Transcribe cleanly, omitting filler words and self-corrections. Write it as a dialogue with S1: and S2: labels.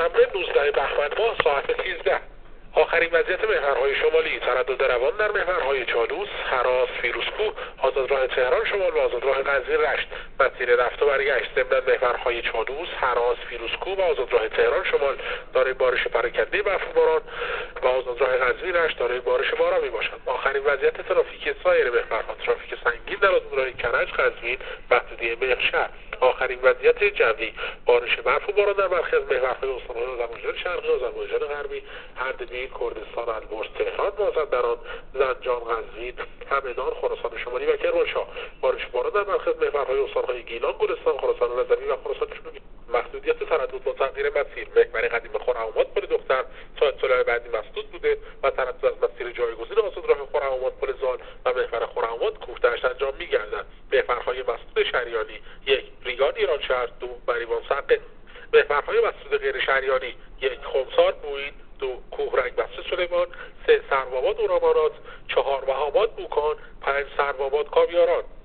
S1: شنبه 19 بهمن ماه ساعت 13. آخرین وضعیت محورهای شمالی: تردد روان در محورهای چالوس، هراس، فیروزکوه، آزادراه تهران شمال و آزادراه قزوین رشت. مسیر رفت و برگشت ضمن محورهای چالوس، هراس، فیروزکوه و آزادراه تهران شمال دارای بارش پراکنده برفباران و آزادراه قزوین رشت دارای بارش باران میباشد. آخرین وضعیت ترافیکی سایر محورها: ترافیک سنگین در آزادراه کرج، قزوین، محدوده مهرشهر. آخرین وضعیت جوی: بارش برف و باران در برخی از محورهای استان‌های آذربایجان شرقی، آذربایجان غربی، اردبیل، کردستان، البرز، تهران، مازندران، زنجان، قزوین، همدان، خراسان شمالی و کرمانشاه. بارش باران در برخی از محورهای استان‌های گیلان، گلستان، خراسان رضوی و خراسان جنوبی. محدودیت تردد با تغییر مسیر: محور قدیم خرم‌آباد پل دختر ساعت صلح بعدی مسدود بوده و تردد از مسیر جایگزین آزادراه خرم‌آباد پل زال و محور خرم‌آباد کوهدشت انجام می‌گردد. محورهای مسدود شهریانی: 1 ریگان ایران شهر، 2 بریوان سقه. محورهای مسدود غیر شهریانی: 1 خمسار موین، 2 کوهرنگ بسته سلیمان، 3 سروآباد اورامانات، 4 وهاباد بوکان، 5 سروآباد کاویاران.